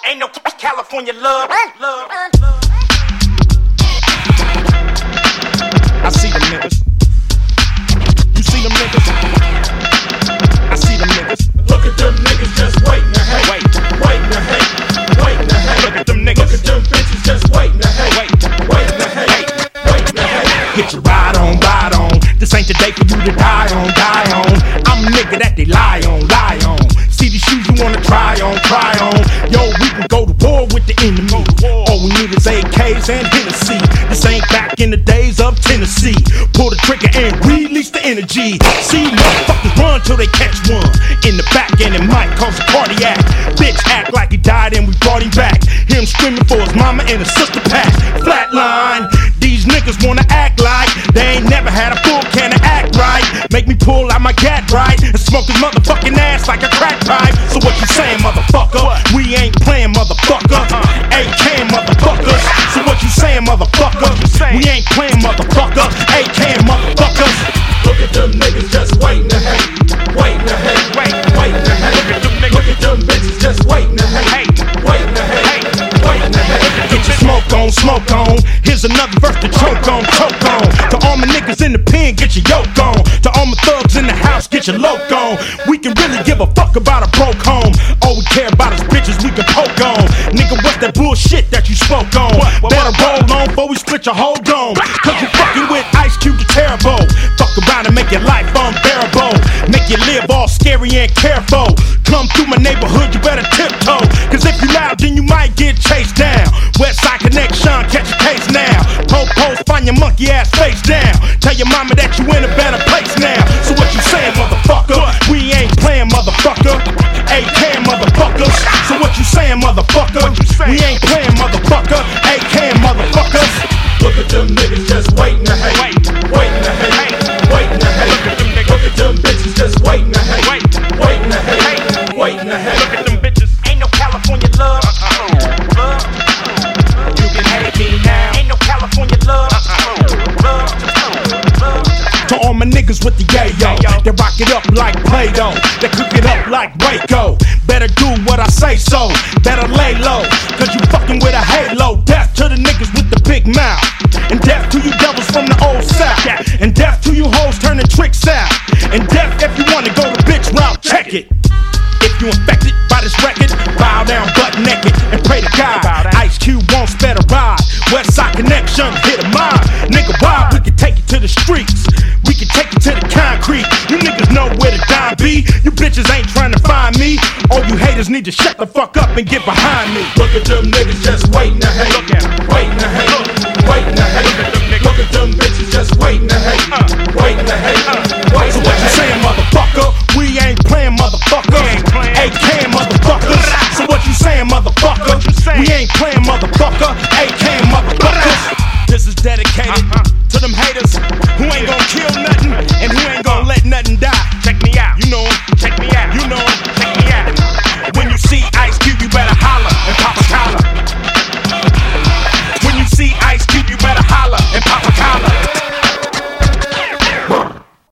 Ain't no California love. I see them niggas. You see them niggas? I see them niggas. Look at them niggas just waiting to hate. Waiting to hate. Waiting to hate. Look at them niggas. Look at them bitches just waiting to hate. Waiting to hate. Waiting to hate. Get your ride on. This ain't the day for you to die on. I'm a nigga that they lie on. See these shoes you wanna try on. Yo, we can go to war with the enemy. All we need is AKs and Hennessy. This ain't back in the days of Tennessee. Pull the trigger and release the energy. See, motherfuckers run till they catch one. In the back and it might cause a cardiac. Bitch act like he died and we brought him back. Him screaming for his mama and his sister pack. Flatline. These niggas wanna act like they ain't never had a full can of act right. Make me pull out my cat right and smoke his motherfucking ass like a crack pipe. So what you saying, motherfucker? We ain't playing, motherfucker. AK motherfuckers. So what you saying, motherfucker? We ain't playing, motherfucker. AK motherfuckers. Look at them niggas just waiting to hate. Waiting to hate. Waiting to hate. Look at them bitches just waiting to hate. Waiting to hate. Waiting to hate. Get your smoke on. Here's another verse to choke on. To all my niggas in the pen, get your yoke on. To all my thugs in the house, get your loke on. We can really give a fuck about a broke home. All we care about is bitches we can poke on. Nigga, what's that bullshit that you spoke on? Better roll on before we split your whole dome. Cause you fucking with Ice Cube the Terrible. Fuck around and make your life unbearable. Make you live all scary and careful. Come through my neighborhood, you better tiptoe. Cause if you loud, then you might get chased down. Westside Connection, catch a case now. Post, find your monkey ass face down. Tell your mama that you in a better place now. So what you saying, motherfucker? We ain't playing, motherfucker. AK motherfuckers. So what you saying, motherfucker? We ain't playing, motherfucker. AK motherfuckers. Look at them niggas just waiting to hate. Waiting to hate. Waiting to hate. Look at them bitches just waiting to hate. Waiting to hate. Waiting to hate. Look at them bitches. Ain't no California love. You can hate me now. Ain't no California love. To all my niggas with the yayo, they rock it up like Play-Doh, they cook it up like Waco. Better do what I say so, better lay low, cause you fucking with a halo. Death to the niggas with the big mouth, and death to you devils from the old south, and death to you hoes turning tricks out, and death if you wanna go the bitch route, check it. If you infected by this record, bow down butt naked and pray to God. Ice Cube won't spare a ride. Westside Connection, hit a mob. Nigga, why? We can take it to the streets. We can take it to the concrete. You niggas know where the dime be. You bitches ain't trying to find me. All you haters need to shut the fuck up and get behind me. Look at them niggas just waiting to hate. Waiting to hate. Waiting to hate. Look at them bitches just waiting to hate. Waiting to hate. Waiting to hate.